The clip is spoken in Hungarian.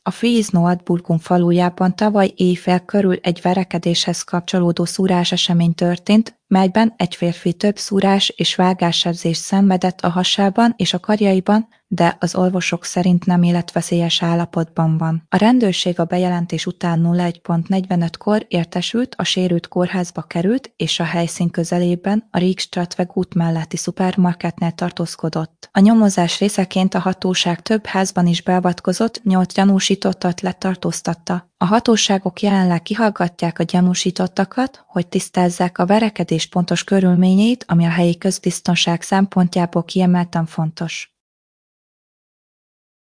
A Fries-Noordburgum falujában tavaly éjfél körül egy verekedéshez kapcsolódó szúrásesemény történt, melyben egy férfi több szúrás és vágássebzést szenvedett a hasában és a karjaiban, de az orvosok szerint nem életveszélyes állapotban van. A rendőrség a bejelentés után 01:45-kor értesült, a sérült kórházba került, és a helyszín közelében a Rijksstraatweg út melletti szupermarketnél tartózkodott. A nyomozás részeként a hatóság több házban is beavatkozott, 8 gyanúsítottat letartóztatta. A hatóságok jelenleg kihallgatják a gyanúsítottakat, hogy tisztázzák a verekedés pontos körülményeit, ami a helyi közbiztonság szempontjából kiemelten fontos.